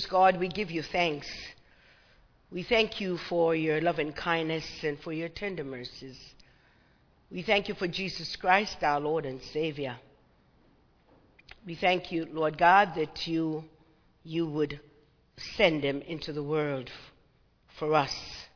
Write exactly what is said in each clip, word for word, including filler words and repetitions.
God, we give you thanks. We thank you for your loving kindness and for your tender mercies. We thank you for Jesus Christ, our Lord and Savior. We thank you, Lord God, that you, you would send him into the world for us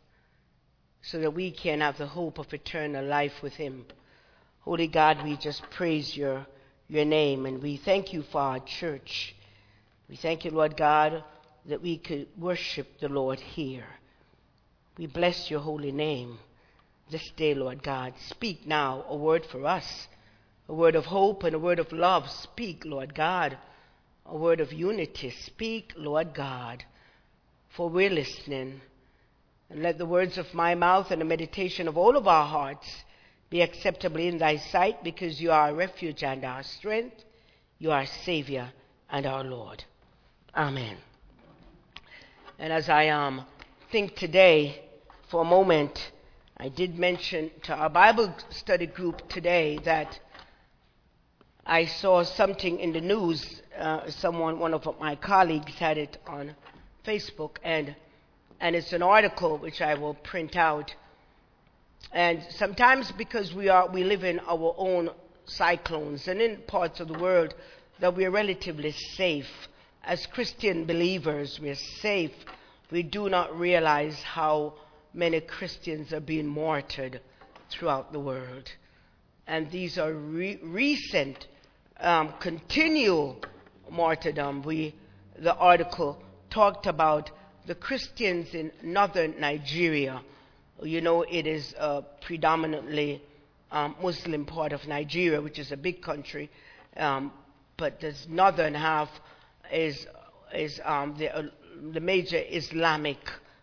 so that we can have the hope of eternal life with him. Holy God, we just praise your, your name, and we thank you for our church. We thank you, Lord God, that we could worship the Lord here. We bless your holy name this day, Lord God. Speak now a word for us, a word of hope and a word of love. Speak, Lord God, a word of unity. Speak, Lord God, for we're listening. And let the words of my mouth and the meditation of all of our hearts be acceptable in thy sight, because you are our refuge and our strength. You are our Savior and our Lord. Amen. And as I um, think today for a moment, I did mention to our Bible study group today that I saw something in the news. Uh, someone, one of my colleagues had it on Facebook, and and it's an article which I will print out. And sometimes because we are we live in our own cyclones and in parts of the world that we are relatively safe. As Christian believers, we are safe. We do not realize how many Christians are being martyred throughout the world. And these are re- recent, um, continual martyrdom. We, the article talked about the Christians in northern Nigeria. You know, it is a predominantly um, Muslim part of Nigeria, which is a big country, um, but this northern half is is um, the, uh, the major Islamic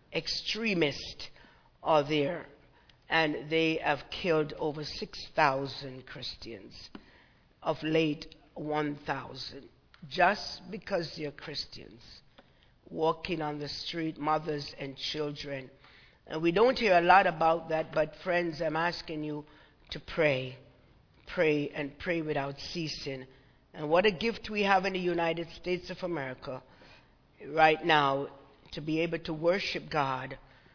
extremists are there, and they have killed over six thousand Christians, of late one thousand, just because they're Christians, walking on the street, mothers and children. And we don't hear a lot about that, but friends, I'm asking you to pray, pray and pray without ceasing. And what a gift we have in the United States of America right now to be able to worship God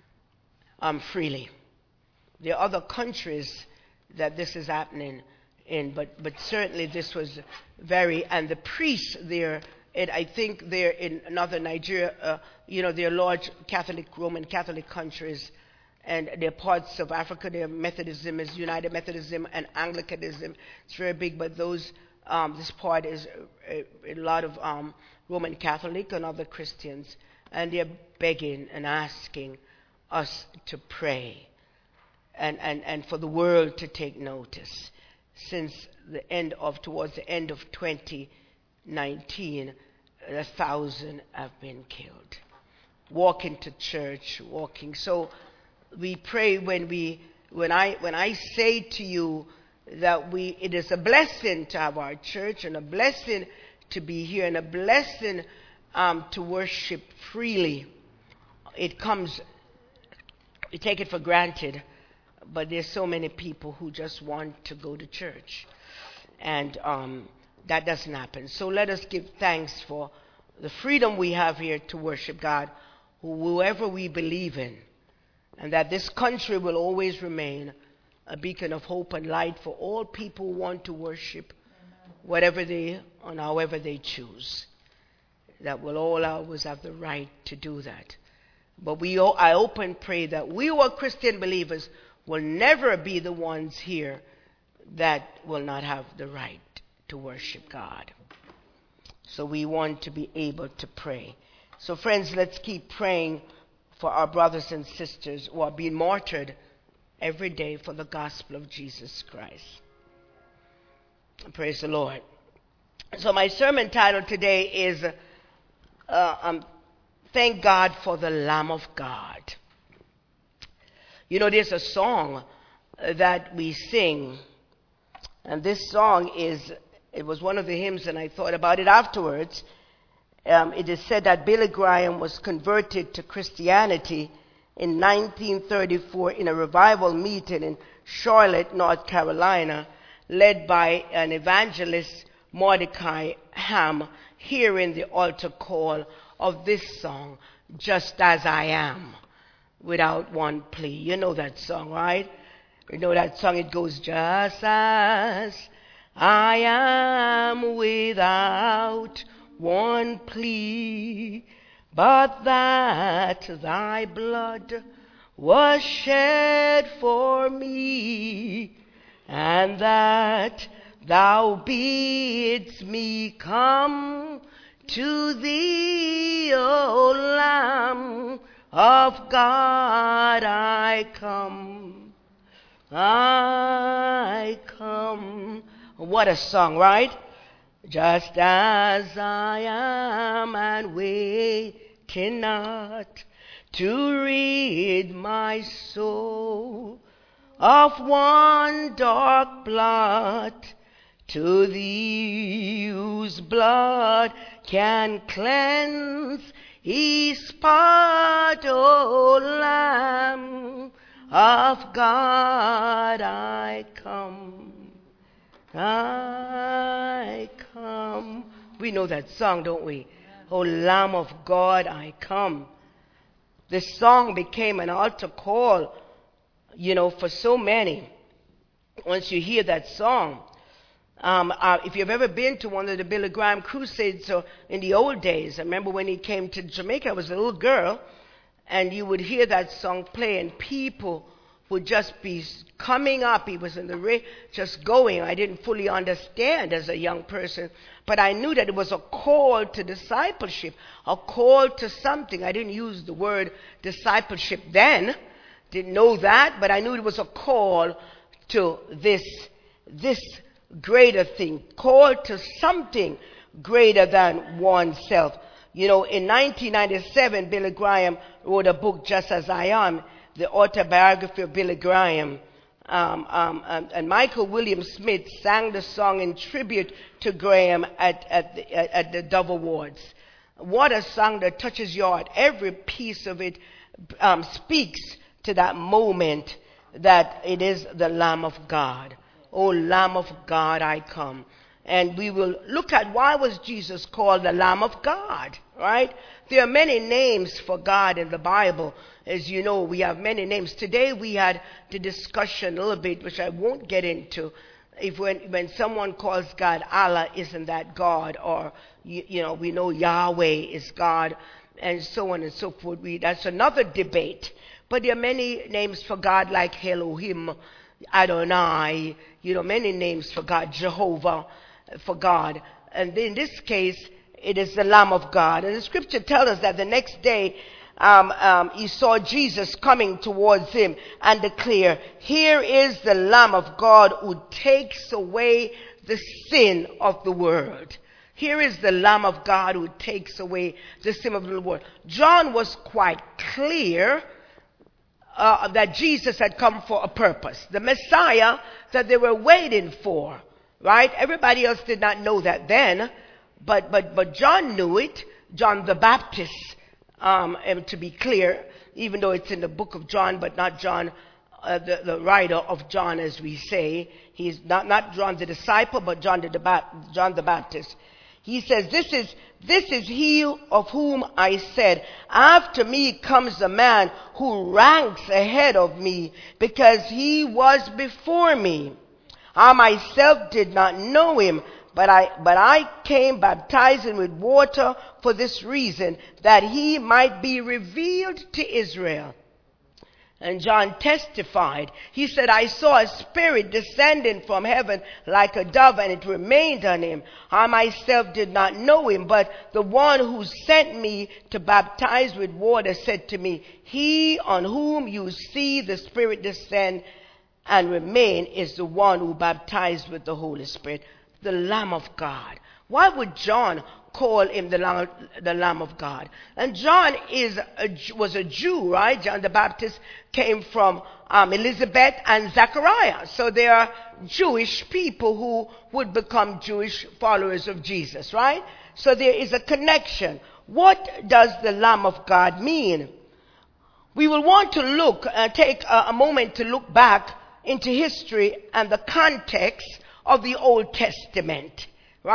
um, freely. There are other countries that this is happening in, but, but certainly this was very, and the priests there, it, I think they're in northern Nigeria, uh, you know, they're large Catholic, Roman Catholic countries, and they're parts of Africa. Their Methodism is United Methodism and Anglicanism. It's very big, but those Um, this part is a, a lot of um, Roman Catholic and other Christians, and they're begging and asking us to pray and, and, and for the world to take notice. Since the end of, towards the end of twenty nineteen, a thousand have been killed. Walking to church, walking. So we pray when we, when I, when I say to you that we, it is a blessing to have our church and a blessing to be here and a blessing um, to worship freely. It comes, we take it for granted, but there's so many people who just want to go to church, and um, that doesn't happen. So let us give thanks for the freedom we have here to worship God, whoever we believe in, and that this country will always remain a beacon of hope and light for all people who want to worship whatever they and however they choose. That will all always have the right to do that. But we, I hope and pray that we who are Christian believers will never be the ones here that will not have the right to worship God. So we want to be able to pray. So friends, let's keep praying for our brothers and sisters who are being martyred every day for the gospel of Jesus Christ. Praise the Lord. So my sermon title today is uh, um, Thank God for the Lamb of God. You know, there's a song that we sing, and this song is, it was one of the hymns, and I thought about it afterwards. Um, it is said that Billy Graham was converted to Christianity in nineteen thirty-four in a revival meeting in Charlotte, North Carolina, led by an evangelist, Mordecai Ham, hearing the altar call of this song, Just As I Am, without one plea. You know that song, right? You know that song, it goes, just as I am without one plea, but that thy blood was shed for me, and that thou bidst me come to thee, O Lamb of God, I come, I come. What a song, right? Just as I am, and waiting not to rid my soul of one dark blot, to thee whose blood can cleanse each spot, O Lamb of God, I come, I come. We know that song, don't we? O Lamb of God, I come. This song became an altar call, you know, for so many. Once you hear that song, um, uh, if you've ever been to one of the Billy Graham crusades uh, in the old days, I remember when he came to Jamaica, I was a little girl, and you would hear that song play, and people would just be coming up. He was in the ra- just going. I didn't fully understand as a young person, but I knew that it was a call to discipleship, a call to something. I didn't use the word discipleship then, didn't know that, but I knew it was a call to this, this greater thing, call to something greater than oneself. You know, in nineteen ninety-seven, Billy Graham wrote a book, Just As I Am, the autobiography of Billy Graham. Um, um, and, and Michael William Smith sang the song in tribute to Graham at, at, the, at, at the Dove Awards. What a song that touches your heart. Every piece of it um, speaks to that moment that it is the Lamb of God. O Lamb of God, I come. And we will look at why was Jesus called the Lamb of God, right? There are many names for God in the Bible. As you know, we have many names. Today we had the discussion a little bit, which I won't get into. If when, when someone calls God Allah, isn't that God? Or, you, you know, we know Yahweh is God, and so on and so forth. We, that's another debate. But there are many names for God, like Elohim, Adonai, you know, many names for God, Jehovah, for God. And in this case, it is the Lamb of God. And the scripture tells us that the next day, um, um, he saw Jesus coming towards him and declare, here is the Lamb of God who takes away the sin of the world. Here is the Lamb of God who takes away the sin of the world. John was quite clear Uh, that Jesus had come for a purpose. The Messiah that they were waiting for, right? Everybody else did not know that then, but but but John knew it. John the Baptist, um, and to be clear, even though it's in the book of John, but not John, uh, the, the writer of John, as we say. He's not, not John the disciple, but John the, John the Baptist. He says, this is, this is he of whom I said, after me comes a man who ranks ahead of me because he was before me. I myself did not know him, but I, but I came baptizing with water for this reason, that he might be revealed to Israel. And John testified. He said, I saw a spirit descending from heaven like a dove, and it remained on him. I myself did not know him, but the one who sent me to baptize with water said to me, he on whom you see the Spirit descend and remain is the one who baptized with the Holy Spirit, the Lamb of God. Why would John call him the Lamb, the Lamb of God? And John is a, was a Jew, right? John the Baptist came from um, Elizabeth and Zechariah. So they are Jewish people who would become Jewish followers of Jesus, right? So there is a connection. What does the Lamb of God mean? We will want to look, uh, take a, a moment to look back into history and the context of the Old Testament, right?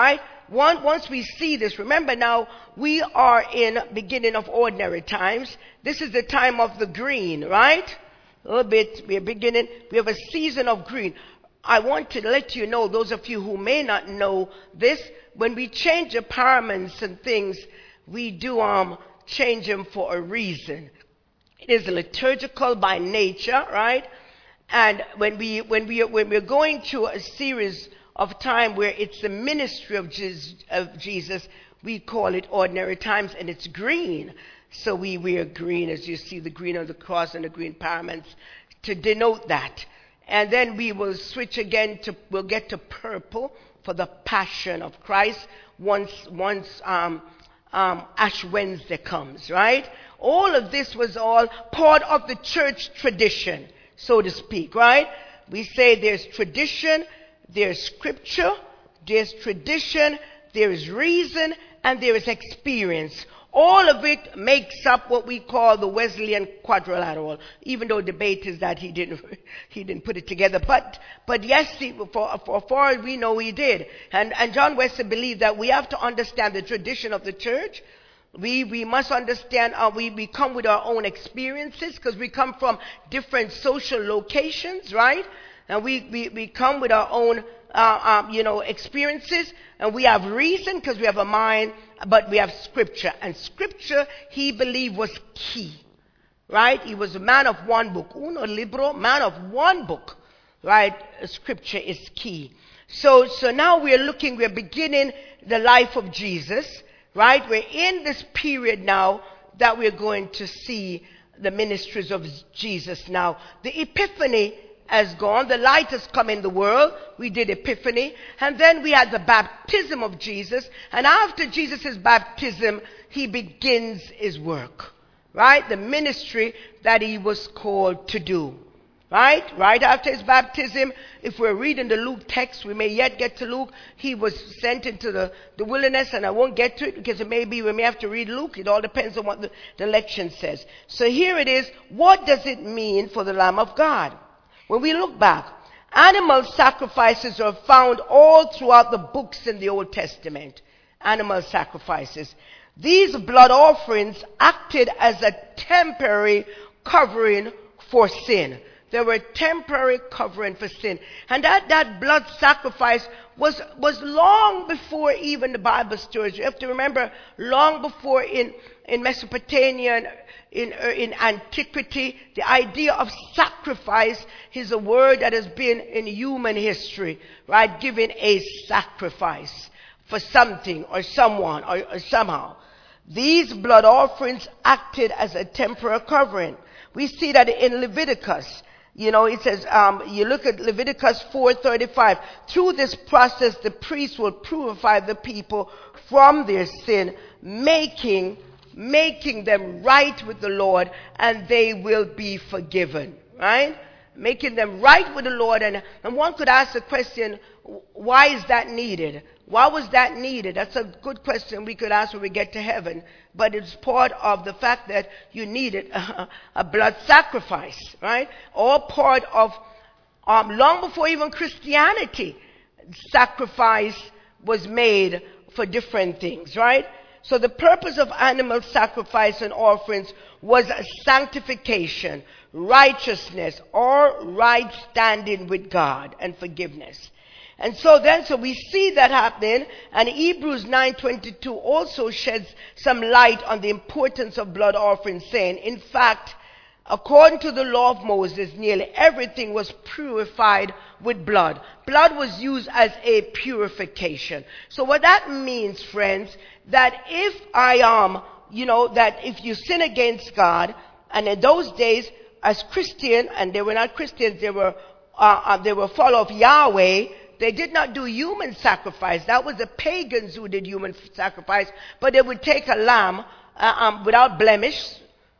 one, once we see this, remember now, we are in beginning of ordinary times. This is the time of the green, right? A little bit, we are beginning, we have a season of green. I want to let you know, those of you who may not know this, when we change the paraments and things, we do um change them for a reason. It is liturgical by nature, right? And when we when we when we're going through a series of time where it's the ministry of Jesus, of Jesus, we call it ordinary times, and it's green. So we wear green, as you see the green of the cross and the green paraments, to denote that. And then we will switch again to, we'll get to purple for the passion of Christ once, once um, um, Ash Wednesday comes, right? All of this was all part of the church tradition, so to speak, right? We say there's tradition, there's scripture, there's tradition, there is reason, and there is experience. All of it makes up what we call the Wesleyan quadrilateral, even though debate is that he didn't he didn't put it together. But but yes, he, for, for far as we know, he did. And and John Wesley believed that we have to understand the tradition of the church. We we must understand, uh, we, we come with our own experiences because we come from different social locations, right? And we, we, we come with our own, uh, um, you know, experiences. And we have reason because we have a mind, but we have scripture. And scripture, he believed, was key, right? He was a man of one book. Uno libro, man of one book, right? Scripture is key. So, so now we're looking, we're beginning the life of Jesus, right? We're in this period now that we're going to see the ministries of Jesus now. The Epiphany has gone. The light has come in the world. We did Epiphany. And then we had the baptism of Jesus. And after Jesus' baptism, he begins his work, right? The ministry that he was called to do, right? Right after his baptism, if we're reading the Luke text, we may yet get to Luke. He was sent into the, the wilderness, and I won't get to it because it may be we may have to read Luke. It all depends on what the, the election says. So here it is. What does it mean for the Lamb of God? When we look back, animal sacrifices are found all throughout the books in the Old Testament. Animal sacrifices. These blood offerings acted as a temporary covering for sin. They were a temporary covering for sin. And that, that blood sacrifice was, was long before even the Bible stories. You have to remember, long before in, in Mesopotamia, in, in antiquity, the idea of sacrifice is a word that has been in human history, right? Giving a sacrifice for something or someone or, or somehow. These blood offerings acted as a temporary covering. We see that in Leviticus. You know, it says, um, you look at Leviticus four thirty-five. Through this process, the priest will purify the people from their sin, making, making them right with the Lord, and they will be forgiven, right? Making them right with the Lord. And, and one could ask the question, why is that needed? Why was that needed? That's a good question we could ask when we get to heaven. But it's part of the fact that you needed a, a blood sacrifice, right? All part of, um, long before even Christianity, sacrifice was made for different things, right? So the purpose of animal sacrifice and offerings was sanctification, righteousness, or right standing with God and forgiveness. And so then, so we see that happening, and Hebrews nine twenty-two also sheds some light on the importance of blood offerings, saying, in fact, according to the law of Moses, nearly everything was purified with blood. Blood was used as a purification. So what that means, friends, that if I am, um, you know, that if you sin against God, and in those days, as Christian, and they were not Christians, they were, uh, uh, they were followers of Yahweh. They did not do human sacrifice. That was the pagans who did human sacrifice. But they would take a lamb uh, um, without blemish,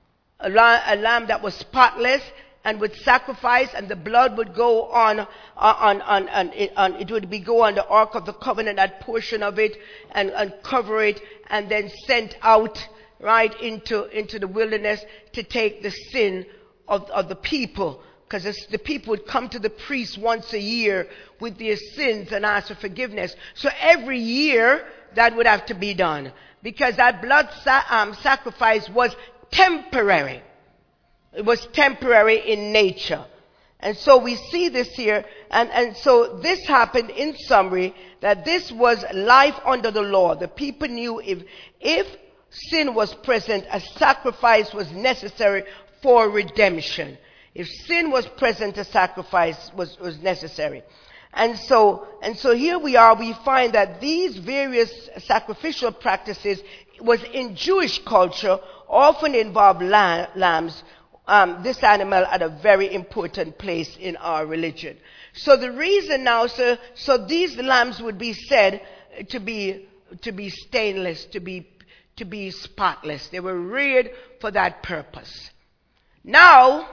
a, lamb, a lamb that was spotless, and would sacrifice, and the blood would go on, uh, on, on, on, it, on, it would be go on the Ark of the Covenant, that portion of it, and, and cover it, and then sent out right into, into the wilderness to take the sin of, of the people. Because the people would come to the priest once a year with their sins and ask for forgiveness. So every year that would have to be done, because that blood sa- um, sacrifice was temporary. It was temporary in nature. And so we see this here, and, and so this happened in summary, that this was life under the law. The people knew if, if sin was present, a sacrifice was necessary for redemption. If sin was present, a sacrifice was, was necessary. And so, and so here we are, we find that these various sacrificial practices was in Jewish culture, often involved lamb, lambs. Um, this animal had a very important place in our religion. So the reason now, sir, so these lambs would be said to be to be stainless, to be to be spotless. They were reared for that purpose. Now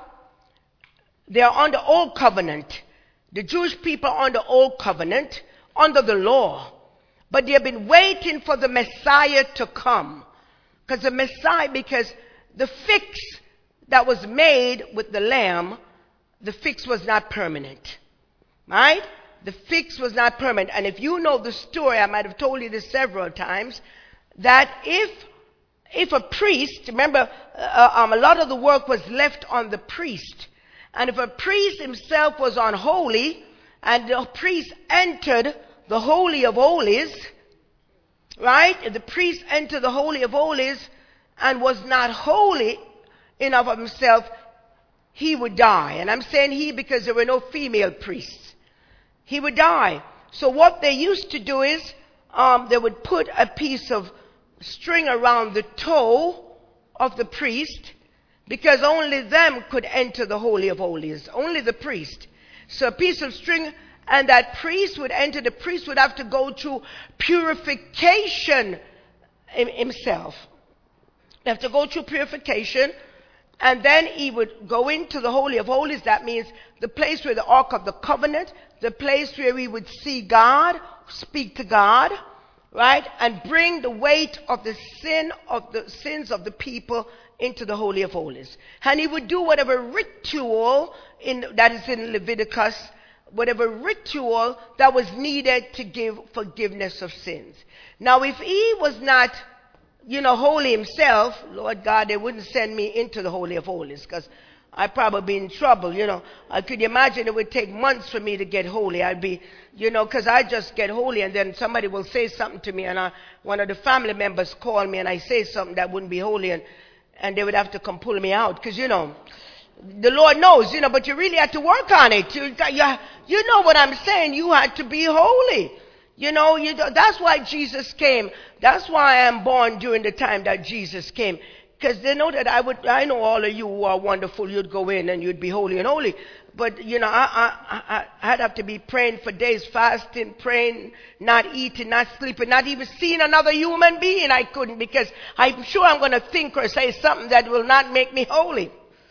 they are under old covenant. The Jewish people are under old covenant, under the law, but they have been waiting for the Messiah to come, because the Messiah, because the fix that was made with the lamb, the fix was not permanent. Right? The fix was not permanent. And if you know the story, I might have told you this several times, that if if a priest, remember, uh, um, a lot of the work was left on the priest. And if a priest himself was unholy, and the priest entered the Holy of Holies, right? If the priest entered the Holy of Holies and was not holy enough of himself, he would die. And I'm saying he because there were no female priests. He would die. So what they used to do is um, they would put a piece of string around the toe of the priest, because only them could enter the Holy of Holies, only the priest. So a piece of string, and that priest would enter. The priest would have to go through purification himself. They have to go through purification. And then he would go into the Holy of Holies. That means the place where the Ark of the Covenant, the place where he would see God, speak to God, right? And bring the weight of the sin of the sins of the people into the Holy of Holies. And he would do whatever ritual in, that is in Leviticus, whatever ritual that was needed to give forgiveness of sins. Now, if he was not, you know, holy himself, Lord God, they wouldn't send me into the Holy of Holies, because I'd probably be in trouble, you know. I could imagine it would take months for me to get holy. I'd be, you know, because I just get holy, and then somebody will say something to me, and I, one of the family members call me, and I say something that wouldn't be holy, and, and they would have to come pull me out, because, you know, the Lord knows, you know, but you really had to work on it. You, you, you know what I'm saying. You had to be holy. You know, you, that's why Jesus came. That's why I am born during the time that Jesus came. Because they know that I would, I know all of you who are wonderful, you'd go in and you'd be holy and holy. But, you know, I, I, I, I'd have to be praying for days, fasting, praying, not eating, not sleeping, not even seeing another human being. I couldn't, because I'm sure I'm going to think or say something that will not make me holy.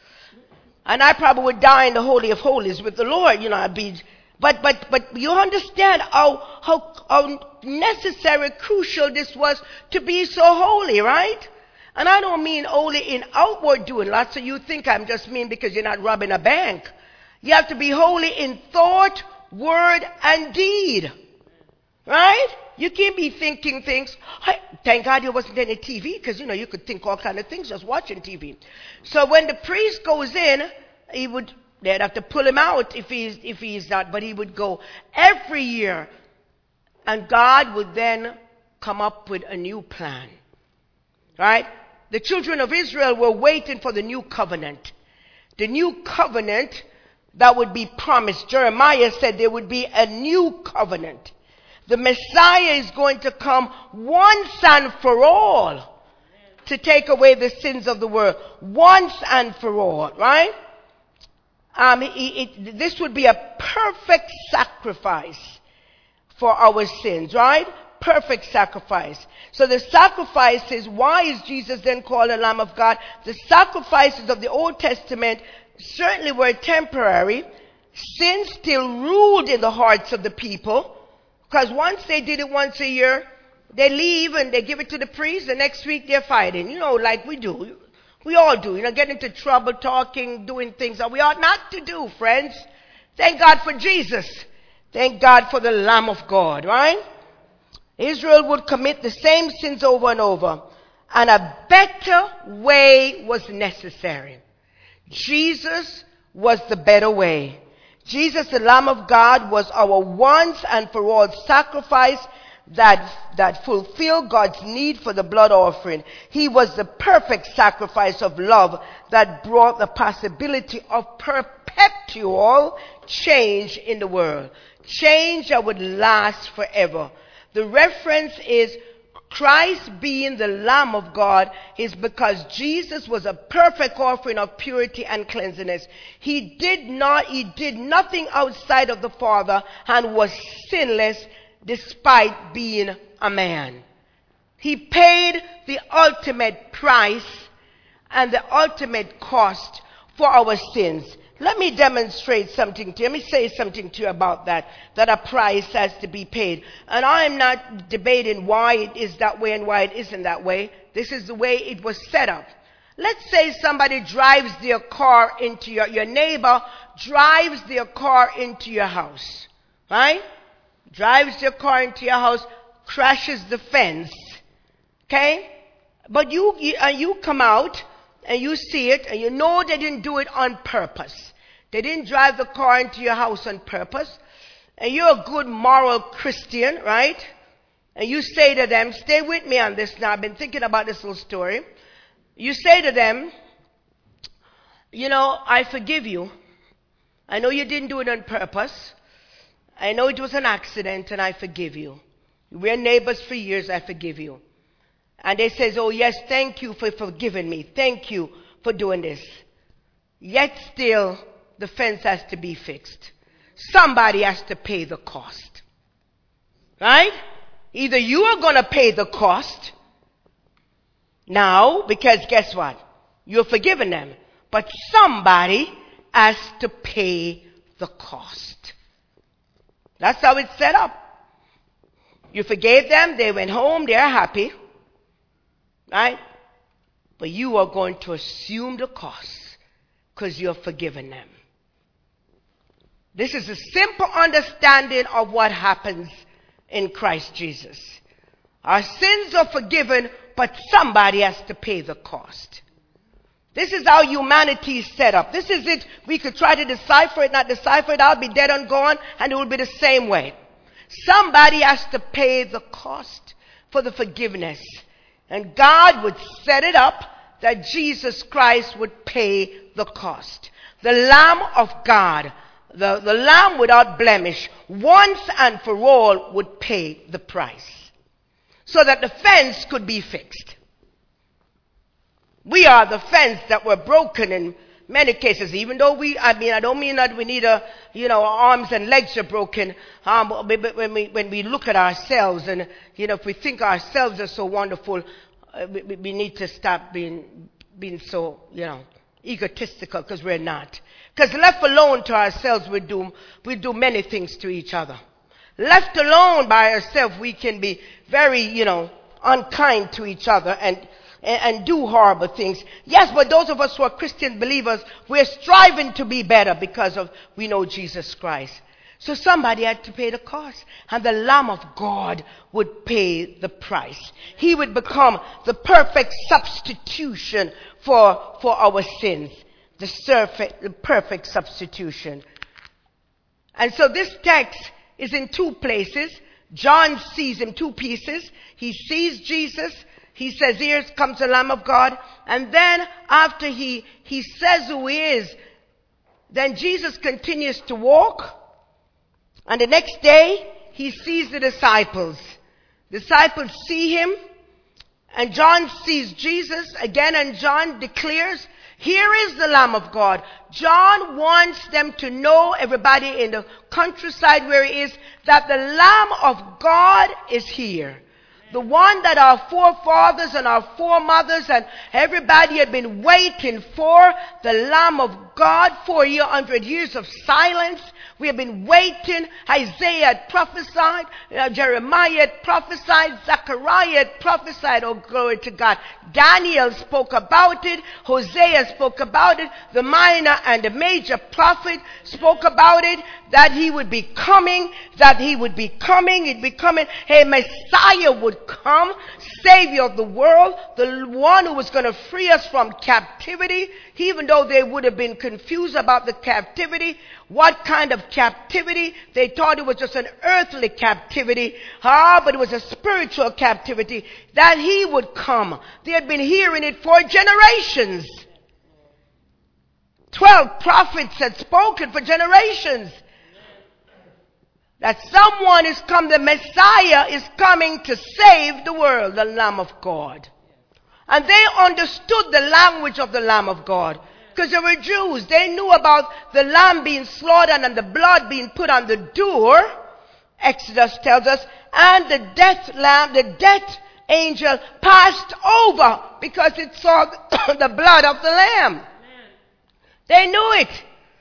And I probably would die in the Holy of Holies with the Lord, you know, I'd be... But but but you understand how, how how necessary, crucial this was to be so holy, right? And I don't mean only in outward doing. Lots of you think I'm just mean because you're not robbing a bank. You have to be holy in thought, word, and deed, right? You can't be thinking things. I, thank God there wasn't any T V, because you know you could think all kind of things just watching T V. So when the priest goes in, he would. They'd have to pull him out if he's, if he's not, but he would go every year. And God would then come up with a new plan. Right? The children of Israel were waiting for the new covenant. The new covenant that would be promised. Jeremiah said there would be a new covenant. The Messiah is going to come once and for all to take away the sins of the world. Once and for all. Right? Um, it, it, this would be a perfect sacrifice for our sins, right? Perfect sacrifice. So the sacrifices, why is Jesus then called the Lamb of God? The sacrifices of the Old Testament certainly were temporary. Sin still ruled in the hearts of the people, because once they did it once a year, they leave and they give it to the priest. The next week they're fighting, you know, like we do. We all do, you know, get into trouble, talking, doing things that we ought not to do, friends. Thank God for Jesus. Thank God for the Lamb of God, right? Israel would commit the same sins over and over, and a better way was necessary. Jesus was the better way. Jesus, the Lamb of God, was our once and for all sacrifice that, that fulfilled God's need for the blood offering. He was the perfect sacrifice of love that brought the possibility of perpetual change in the world. Change that would last forever. The reference is Christ being the Lamb of God is because Jesus was a perfect offering of purity and cleanliness. He did not, he did nothing outside of the Father and was sinless despite being a man. He paid the ultimate price and the ultimate cost for our sins. Let me demonstrate something to you. Let me say something to you about that, that a price has to be paid. And I am not debating why it is that way and why it isn't that way. This is the way it was set up. Let's say somebody drives their car into your, your neighbor drives their car into your house, right? Drives their car into your house, crashes the fence, okay? But you, you, uh, you come out and you see it, and you know they didn't do it on purpose. They didn't drive the car into your house on purpose. And you're a good moral Christian, right? And you say to them, stay with me on this now. I've been thinking about this little story. You say to them, you know, I forgive you. I know you didn't do it on purpose. I know it was an accident, and I forgive you. We're neighbors for years. I forgive you. And they says, oh yes, thank you for forgiving me. Thank you for doing this. Yet still, the fence has to be fixed. Somebody has to pay the cost. Right? Either you are going to pay the cost now, because guess what? You're forgiving them. But somebody has to pay the cost. That's how it's set up. You forgave them. They went home. They're happy. Right? But you are going to assume the cost because you're forgiving them. This is a simple understanding of what happens in Christ Jesus. Our sins are forgiven, but somebody has to pay the cost. This is how humanity is set up. This is it. We could try to decipher it, not decipher it. I'll be dead and gone, and it will be the same way. Somebody has to pay the cost for the forgiveness. And God would set it up that Jesus Christ would pay the cost. The Lamb of God, the, the Lamb without blemish, once and for all would pay the price. So that the fence could be fixed. We are the fence that were broken in many cases, even though we, I mean, I don't mean that we need a, you know, our arms and legs are broken. Um, but when we, when we look at ourselves and, you know, if we think ourselves are so wonderful, uh, we, we need to stop being, being so, you know, egotistical, because we're not. Because left alone to ourselves, we do, we do many things to each other. Left alone by ourselves, we can be very, you know, unkind to each other and, and, and do horrible things. Yes, but those of us who are Christian believers, we're striving to be better because of we know Jesus Christ. So somebody had to pay the cost. And the Lamb of God would pay the price. He would become the perfect substitution for, for our sins. The, surf- the perfect substitution. And so this text is in two places. John sees in two pieces. He sees Jesus. He says, here comes the Lamb of God. And then after he, he says who he is, then Jesus continues to walk. And the next day, he sees the disciples. Disciples see him. And John sees Jesus again. And John declares, here is the Lamb of God. John wants them to know, everybody in the countryside where he is, that the Lamb of God is here. The one that our forefathers and our foremothers and everybody had been waiting for, the Lamb of God, four hundred years of silence. We have been waiting. Isaiah had prophesied. Uh, Jeremiah had prophesied. Zechariah had prophesied. Oh, glory to God. Daniel spoke about it. Hosea spoke about it. The minor and the major prophet spoke about it. That he would be coming. That he would be coming. He'd be coming. A Messiah would come. Savior of the world. The one who was going to free us from captivity. Even though they would have been confused about the captivity. What kind of captivity? They thought it was just an earthly captivity. Ah, but it was a spiritual captivity. That he would come. They had been hearing it for generations. Twelve prophets had spoken for generations. That someone is come, the Messiah is coming to save the world, the Lamb of God. And they understood the language of the Lamb of God. Because they were Jews. They knew about the lamb being slaughtered and the blood being put on the door. Exodus tells us. And the death lamb, the death angel passed over because it saw the blood of the lamb. Amen. They knew it.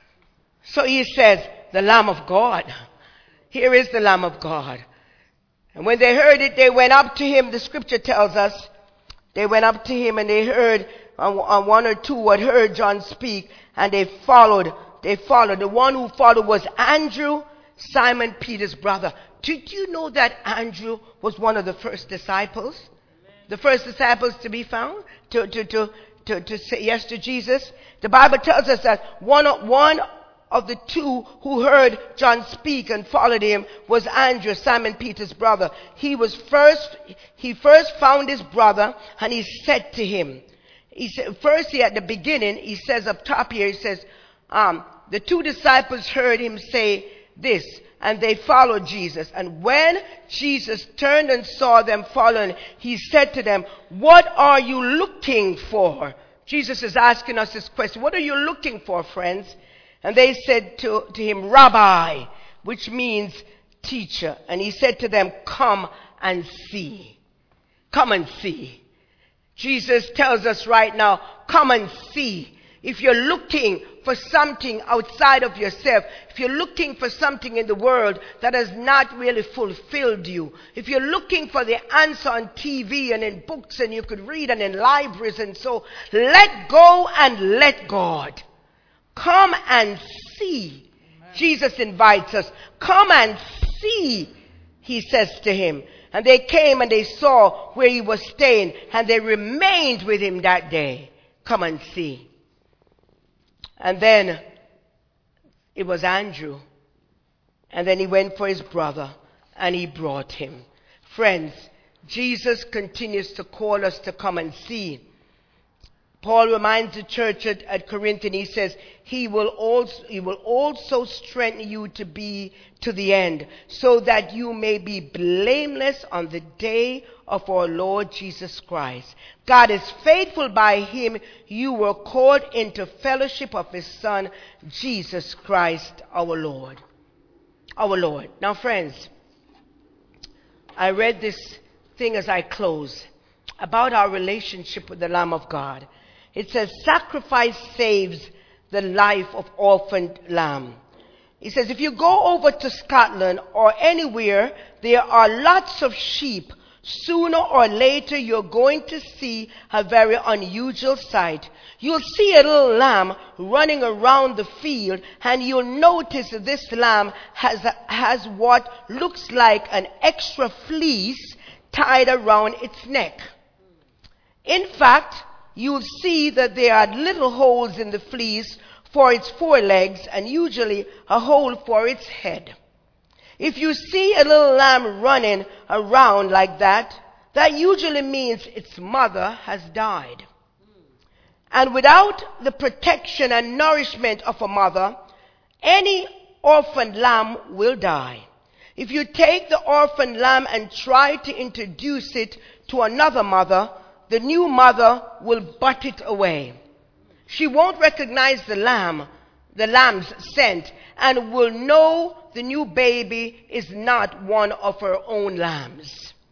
So he says, the Lamb of God. Here is the Lamb of God. And when they heard it, they went up to him. The scripture tells us. They went up to him and they heard, on one or two had heard John speak, and they followed. They followed. The one who followed was Andrew, Simon Peter's brother. Did you know that Andrew was one of the first disciples? Amen. The first disciples to be found, to, to, to, to, to say yes to Jesus. The Bible tells us that one, one of the two who heard John speak and followed him was Andrew, Simon Peter's brother. He was first, he first found his brother, and he said to him, he said, first he at the beginning, he says up top here, he says, um, the two disciples heard him say this, and they followed Jesus. And when Jesus turned and saw them following, he said to them, what are you looking for? Jesus is asking us this question. What are you looking for, friends? And they said to, to him, Rabbi, which means teacher. And he said to them, come and see. Come and see. Jesus tells us right now, come and see. If you're looking for something outside of yourself, if you're looking for something in the world that has not really fulfilled you, if you're looking for the answer on T V and in books and you could read and in libraries and so, let go and let God. Come and see. Amen. Jesus invites us. Come and see, he says to him. And they came and they saw where he was staying, and they remained with him that day. Come and see. And then it was Andrew. And then he went for his brother, and he brought him. Friends, Jesus continues to call us to come and see. Paul reminds the church at, at Corinth, and he says, he will also, he will also strengthen you to be to the end, so that you may be blameless on the day of our Lord Jesus Christ. God is faithful. By him you were called into fellowship of his Son, Jesus Christ our Lord. Our Lord. Now, friends, I read this thing as I close about our relationship with the Lamb of God. It says, sacrifice saves the life of orphaned lamb. It says, if you go over to Scotland or anywhere, there are lots of sheep. Sooner or later, you're going to see a very unusual sight. You'll see a little lamb running around the field, and you'll notice that this lamb has, a, has what looks like an extra fleece tied around its neck. In fact, you'll see that there are little holes in the fleece for its forelegs and usually a hole for its head. If you see a little lamb running around like that, that usually means its mother has died. And without the protection and nourishment of a mother, any orphaned lamb will die. If you take the orphaned lamb and try to introduce it to another mother, the new mother will butt it away. She won't recognize the lamb, the lamb's scent, and will know the new baby is not one of her own lambs.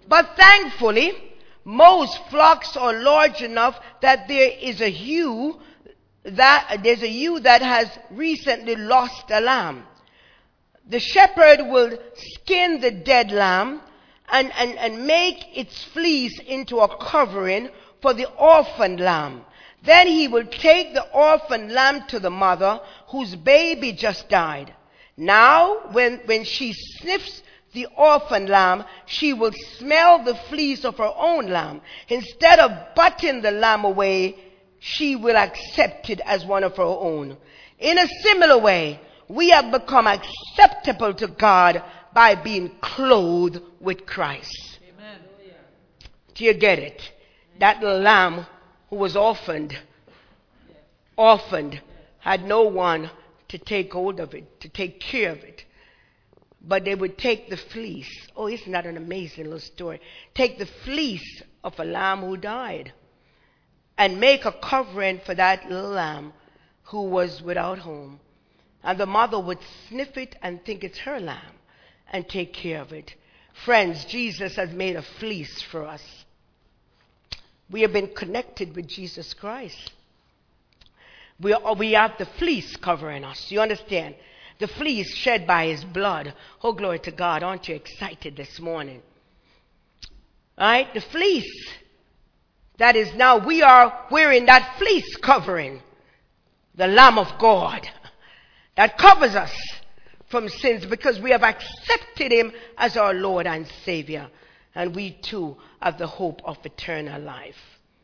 But thankfully, most flocks are large enough that there is a ewe that there's a ewe that has recently lost a lamb. The shepherd will skin the dead lamb and, and, and make its fleece into a covering for the orphaned lamb. Then he will take the orphaned lamb to the mother whose baby just died. Now, when, when she sniffs the orphaned lamb, she will smell the fleece of her own lamb. Instead of butting the lamb away, she will accept it as one of her own. In a similar way, we have become acceptable to God by being clothed with Christ. Amen. Do you get it? That lamb who was orphaned, orphaned, had no one to take hold of it, to take care of it. But they would take the fleece. Oh, isn't that an amazing little story? Take the fleece of a lamb who died and make a covering for that little lamb who was without home. And the mother would sniff it and think it's her lamb and take care of it. Friends, Jesus has made a fleece for us. We have been connected with Jesus Christ. We, are, we have the fleece covering us. You understand? The fleece shed by his blood. Oh, glory to God. Aren't you excited this morning? All right? The fleece. That is now we are wearing that fleece covering. The Lamb of God. That covers us from sins because we have accepted him as our Lord and Savior. And we too have the hope of eternal life.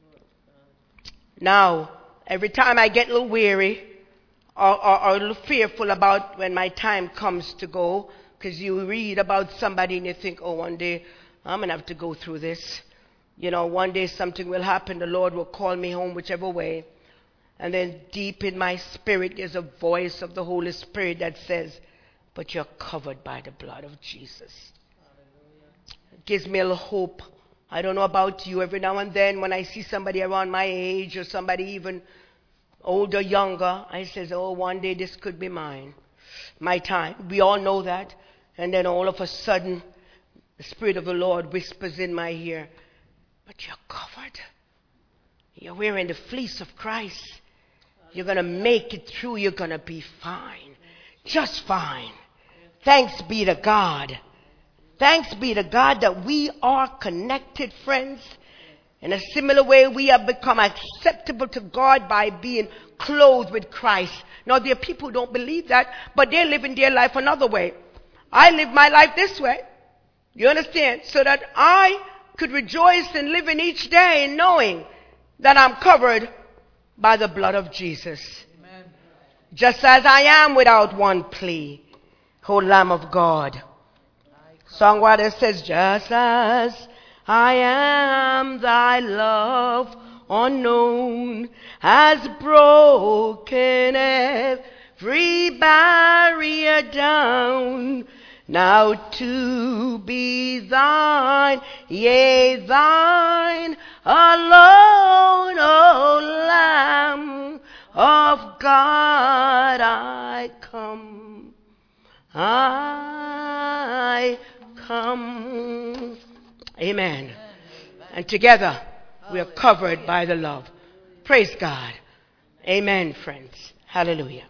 Now, every time I get a little weary, Or, or, or a little fearful about when my time comes to go, because you read about somebody and you think, oh, one day I'm going to have to go through this. You know, one day something will happen. The Lord will call me home whichever way. And then deep in my spirit, there's a voice of the Holy Spirit that says, but you're covered by the blood of Jesus. It gives me a little hope. I don't know about you. Every now and then when I see somebody around my age or somebody even older, younger, I says, oh, one day this could be mine, my time. We all know that. And then all of a sudden, the Spirit of the Lord whispers in my ear, but you're covered. You're wearing the fleece of Christ. You're going to make it through. You're going to be fine. Just fine. Thanks be to God. Thanks be to God that we are connected, friends. In a similar way, we have become acceptable to God by being clothed with Christ. Now, there are people who don't believe that, but they're living their life another way. I live my life this way. You understand? So that I could rejoice in living each day knowing that I'm covered by the blood of Jesus. Amen. Just as I am without one plea, O Lamb of God. Songwriter says, just as I am, thy love unknown has broken every barrier down. Now to be thine, yea, thine alone, O Lamb of God, I come, I come. Amen. And together we are covered by the love. Praise God. Amen, friends. Hallelujah.